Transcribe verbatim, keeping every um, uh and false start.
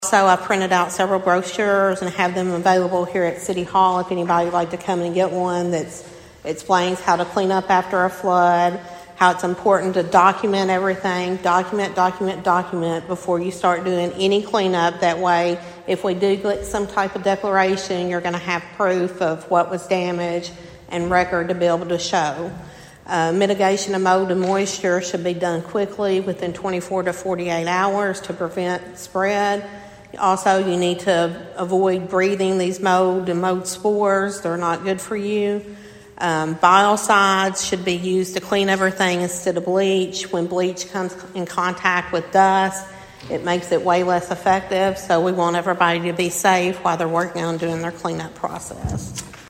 Also, I printed out several brochures and have them available here at City Hall if anybody would like to come and get one that explains how to clean up after a flood, how it's important to document everything, document, document, document before you start doing any cleanup. That way, if we do get some type of declaration, you're going to have proof of what was damaged and record to be able to show. Uh, mitigation of mold and moisture should be done quickly within twenty-four to forty-eight hours to prevent spread. Also, you need to avoid breathing these mold and mold spores. They're not good for you. Um, biocides should be used to clean everything instead of bleach. When bleach comes in contact with dust, it makes it way less effective. So we want everybody to be safe while they're working on doing their cleanup process.